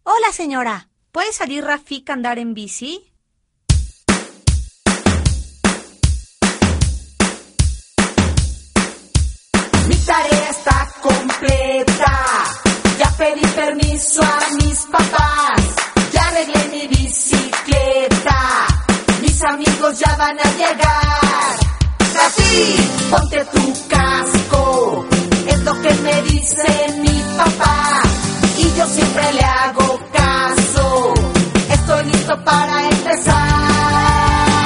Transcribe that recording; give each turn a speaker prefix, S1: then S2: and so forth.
S1: Hola, señora. ¿Puede salir Rafik a andar en bici?
S2: Mi tarea está completa. Ya pedí permiso a mis papás. Ya arreglé mi bicicleta. Mis amigos ya van a llegar. Rafik, ponte tu casco. Es lo que me dice mi